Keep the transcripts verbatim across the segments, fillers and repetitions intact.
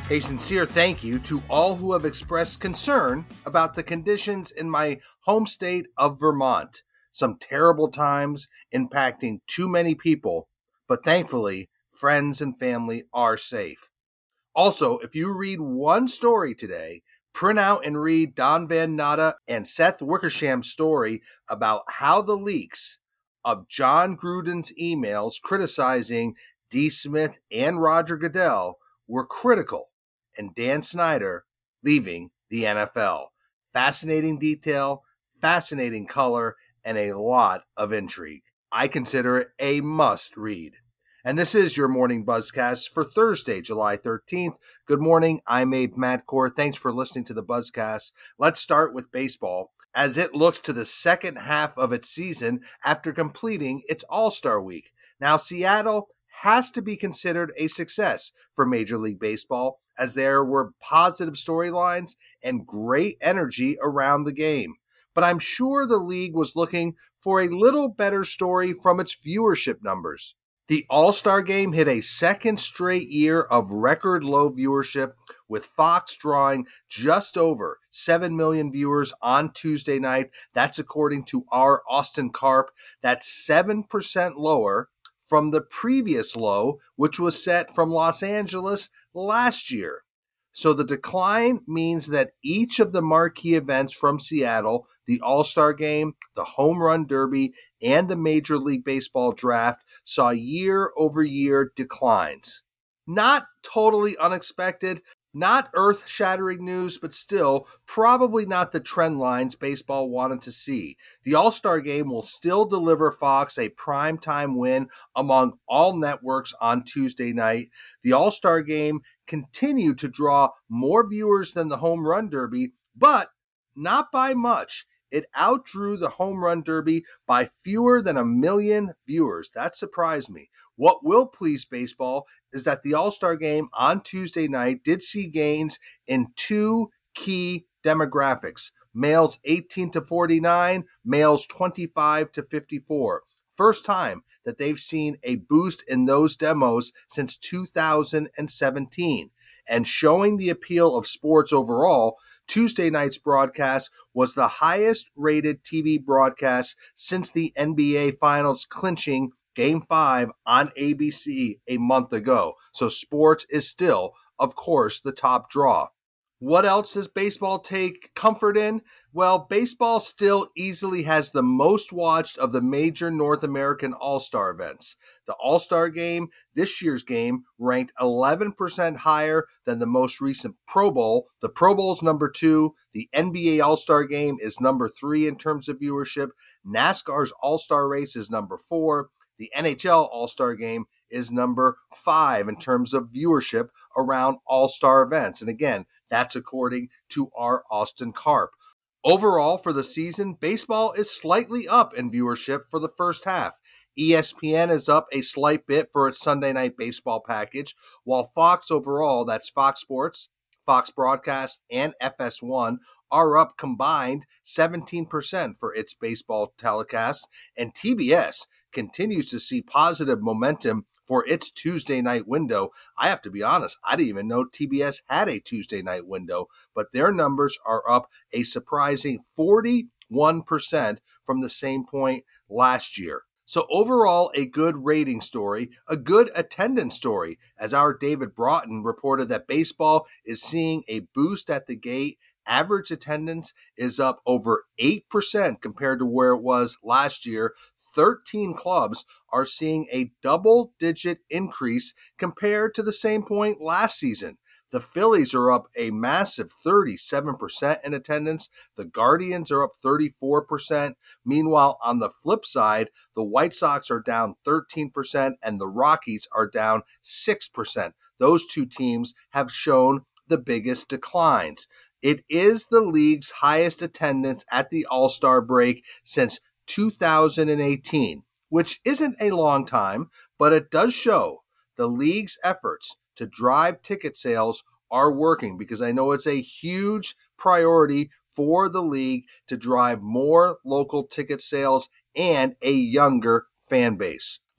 A sincere thank you to all who have expressed concern about the conditions in my home state of Vermont. Some terrible times impacting too many people, but thankfully, friends and family are safe. Also, if you read one story today, print out and read Don Van Natta and Seth Wickersham's story about how the leaks of John Gruden's emails criticizing D. Smith and Roger Goodell were critical and Dan Snyder leaving the N F L. Fascinating detail, fascinating color, and a lot of intrigue. I consider it a must read. And this is your Morning Buzzcast for Thursday, July thirteenth. Good morning, I'm Abe Madkour. Thanks for listening to the Buzzcast. Let's start with baseball, as it looks to the second half of its season after completing its All-Star Week. Now, Seattle has to be considered a success for Major League Baseball, as there were positive storylines and great energy around the game. But I'm sure the league was looking for a little better story from its viewership numbers. The All-Star Game hit a second straight year of record low viewership, with Fox drawing just over seven million viewers on Tuesday night. That's according to our Austin Karp. That's seven percent lower from the previous low, which was set from Los Angeles last year. So the decline means that each of the marquee events from Seattle, the All-Star Game, the Home Run Derby, and the Major League Baseball Draft, saw year-over-year declines. Not totally unexpected, not earth-shattering news, but still probably not the trend lines baseball wanted to see. The All-Star Game will still deliver Fox a primetime win among all networks on Tuesday night. The All-Star Game continued to draw more viewers than the Home Run Derby, but not by much. It outdrew the Home Run Derby by fewer than a million viewers. That surprised me. What will please baseball is that the All-Star Game on Tuesday night did see gains in two key demographics: males eighteen to forty-nine, males twenty-five to fifty-four. First time that they've seen a boost in those demos since two thousand seventeen. And showing the appeal of sports overall, Tuesday night's broadcast was the highest rated T V broadcast since the N B A Finals clinching Game five on A B C a month ago. So sports is still, of course, the top draw. What else does baseball take comfort in? Well, baseball still easily has the most watched of the major North American All-Star events. The All-Star Game, this year's game, ranked eleven percent higher than the most recent Pro Bowl. The Pro Bowl's number two. The N B A All-Star Game is number three in terms of viewership. NASCAR's All-Star Race is number four. The N H L All-Star Game is number five in terms of viewership around All-Star events. And again, that's according to our Austin Karp. Overall, for the season, baseball is slightly up in viewership for the first half. E S P N is up a slight bit for its Sunday night baseball package, while Fox overall, that's Fox Sports, Fox Broadcast, and F S one, are up combined seventeen percent for its baseball telecast, and T B S continues to see positive momentum for its Tuesday night window. I have to be honest, I didn't even know T B S had a Tuesday night window, but their numbers are up a surprising forty-one percent from the same point last year. So overall, a good rating story, a good attendance story, as our David Broughton reported that baseball is seeing a boost at the gate. Average attendance is up over eight percent compared to where it was last year. thirteen clubs are seeing a double-digit increase compared to the same point last season. The Phillies are up a massive thirty-seven percent in attendance. The Guardians are up thirty-four percent. Meanwhile, on the flip side, the White Sox are down thirteen percent and the Rockies are down six percent. Those two teams have shown the biggest declines. It is the league's highest attendance at the All-Star break since two thousand eighteen, which isn't a long time, but it does show the league's efforts to drive ticket sales are working, because I know it's a huge priority for the league to drive more local ticket sales and a younger fan base.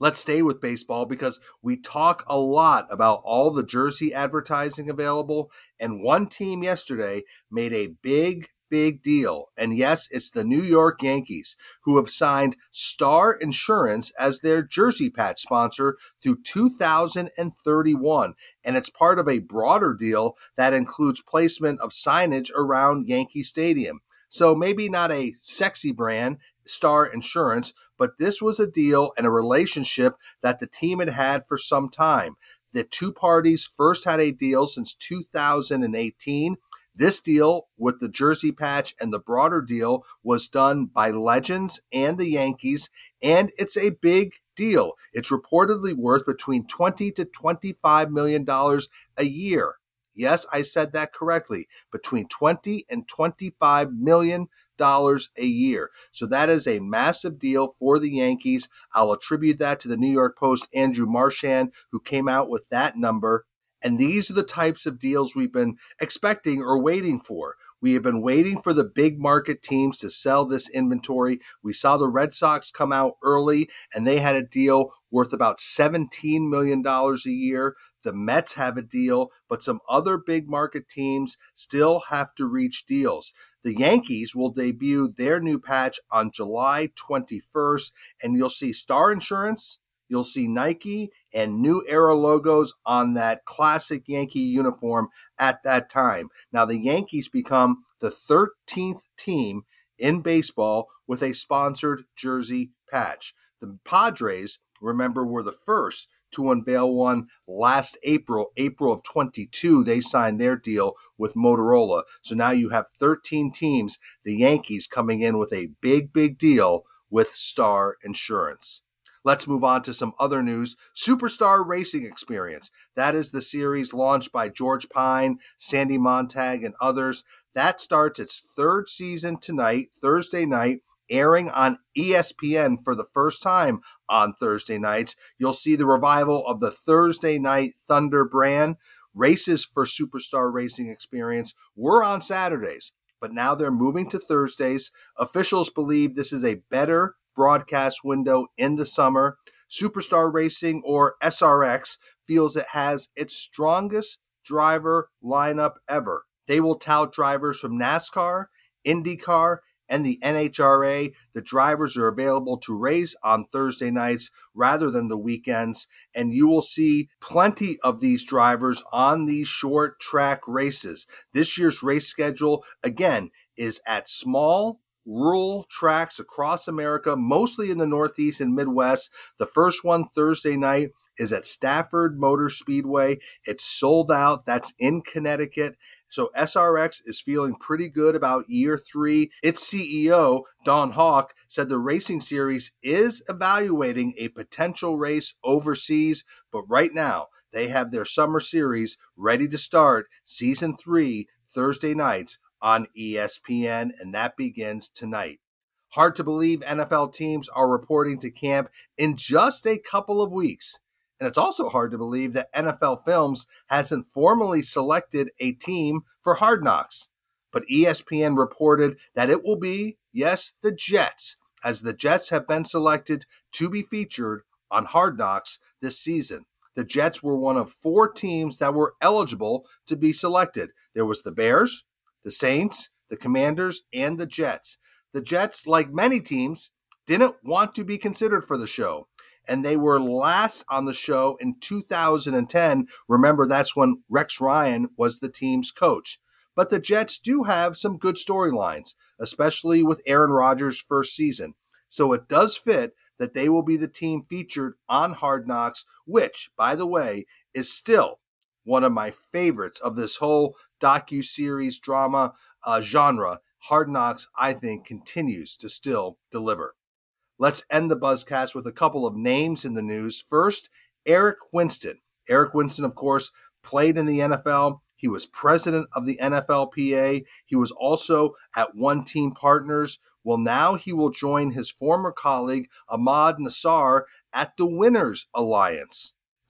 Let's stay with baseball because we talk a lot about all the jersey advertising available, and one team yesterday made a big, big deal. And yes, it's the New York Yankees, who have signed Star Insurance as their jersey patch sponsor through two thousand thirty-one. And it's part of a broader deal that includes placement of signage around Yankee Stadium. So maybe not a sexy brand, Star Insurance, but this was a deal and a relationship that the team had had for some time. The two parties first had a deal since two thousand eighteen. This deal with the jersey patch and the broader deal was done by Legends and the Yankees, and it's a big deal. It's reportedly worth between twenty to twenty-five million dollars a year. Yes, I said that correctly. Between twenty and twenty-five million dollars a year. So that is a massive deal for the Yankees. I'll attribute that to the New York Post, Andrew Marchand, who came out with that number. And these are the types of deals we've been expecting or waiting for. We have been waiting for the big market teams to sell this inventory. We saw the Red Sox come out early, and they had a deal worth about seventeen million dollars a year. The Mets have a deal, but some other big market teams still have to reach deals. The Yankees will debut their new patch on July twenty-first, and you'll see Star Insurance, you'll see Nike and New Era logos on that classic Yankee uniform at that time. Now, the Yankees become the thirteenth team in baseball with a sponsored jersey patch. The Padres, remember, were the first to unveil one last April, April of twenty-two. They signed their deal with Motorola. So now you have thirteen teams, the Yankees coming in with a big, big deal with Star Insurance. Let's move on to some other news. Superstar Racing Experience. That is the series launched by George Pine, Sandy Montag, and others. That starts its third season tonight, Thursday night, airing on E S P N for the first time on Thursday nights. You'll see the revival of the Thursday Night Thunder brand. Races for Superstar Racing Experience were on Saturdays, but now they're moving to Thursdays. Officials believe this is a better broadcast window in the summer. Superstar Racing, or S R X, feels it has its strongest driver lineup ever. They will tout drivers from NASCAR, IndyCar, and the N H R A. The drivers are available to race on Thursday nights rather than the weekends, and you will see plenty of these drivers on these short track races. This year's race schedule, again, is at small, rural tracks across America, mostly in the Northeast and Midwest. The first one Thursday night is at Stafford Motor Speedway. It's sold out. That's in Connecticut. So S R X is feeling pretty good about year three. Its C E O, Don Hawk, said the racing series is evaluating a potential race overseas, but right now they have their summer series ready to start season three Thursday nights on E S P N, and that begins tonight. Hard to believe N F L teams are reporting to camp in just a couple of weeks. And it's also hard to believe that N F L Films hasn't formally selected a team for Hard Knocks. But E S P N reported that it will be, yes, the Jets, as the Jets have been selected to be featured on Hard Knocks this season. The Jets were one of four teams that were eligible to be selected. There was the Bears, the Saints, the Commanders, and the Jets. The Jets, like many teams, didn't want to be considered for the show, and they were last on the show in two thousand ten. Remember, that's when Rex Ryan was the team's coach. But the Jets do have some good storylines, especially with Aaron Rodgers' first season. So it does fit that they will be the team featured on Hard Knocks, which, by the way, is still one of my favorites of this whole docu-series drama uh, genre. Hard Knocks, I think, continues to still deliver. Let's end the Buzzcast with a couple of names in the news. First, Eric Winston. Eric Winston, of course, played in the N F L. He was president of the N F L P A. He was also at One Team Partners. Well, now he will join his former colleague, Ahmad Nassar, at the Winners Alliance.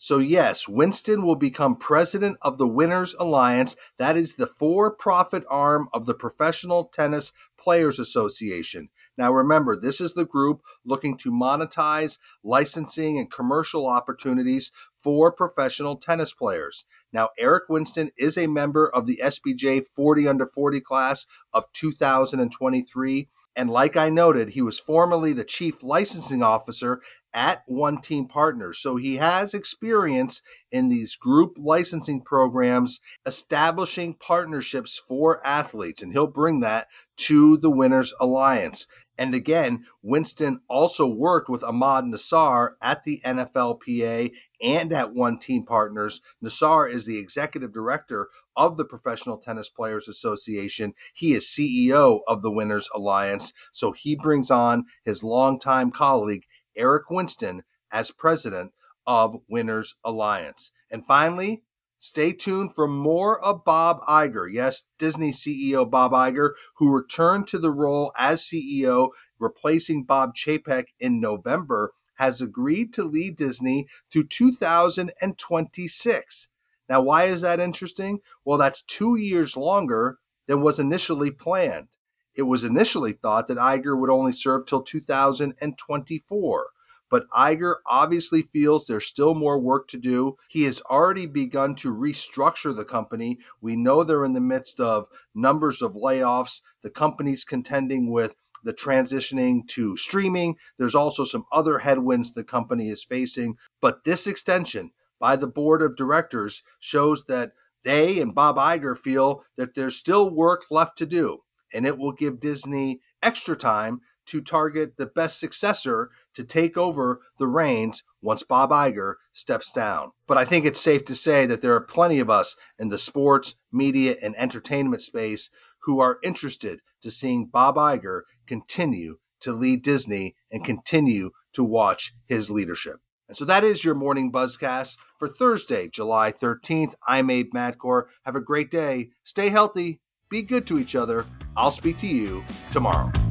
So yes, Winston will become president of the Winners Alliance. That is the for-profit arm of the Professional Tennis Players Association. Now remember, this is the group looking to monetize licensing and commercial opportunities for professional tennis players. Now, Eric Winston is a member of the S B J forty under forty class of two thousand twenty-three. And like I noted, he was formerly the chief licensing officer at One Team Partners. So he has experience in these group licensing programs, establishing partnerships for athletes, and he'll bring that to the Winners Alliance. And again, Winston also worked with Ahmad Nassar at the N F L P A and at One Team Partners. Nassar is the executive director of the Professional Tennis Players Association. He is C E O of the Winners Alliance. So he brings on his longtime colleague, Eric Winston, as president of Winners Alliance. And finally, stay tuned for more of Bob Iger. Yes, Disney C E O Bob Iger, who returned to the role as C E O, replacing Bob Chapek in November, has agreed to lead Disney through two thousand twenty-six. Now, why is that interesting? Well, that's two years longer than was initially planned. It was initially thought that Iger would only serve till two thousand twenty-four. But Iger obviously feels there's still more work to do. He has already begun to restructure the company. We know they're in the midst of numbers of layoffs. The company's contending with the transitioning to streaming. There's also some other headwinds the company is facing. But this extension by the board of directors shows that they and Bob Iger feel that there's still work left to do, and it will give Disney extra time to target the best successor to take over the reins once Bob Iger steps down. But I think it's safe to say that there are plenty of us in the sports, media, and entertainment space who are interested to seeing Bob Iger continue to lead Disney and continue to watch his leadership. And so that is your morning Buzzcast for Thursday, July thirteenth. I'm Abe Madkour. Have a great day. Stay healthy. Be good to each other. I'll speak to you tomorrow.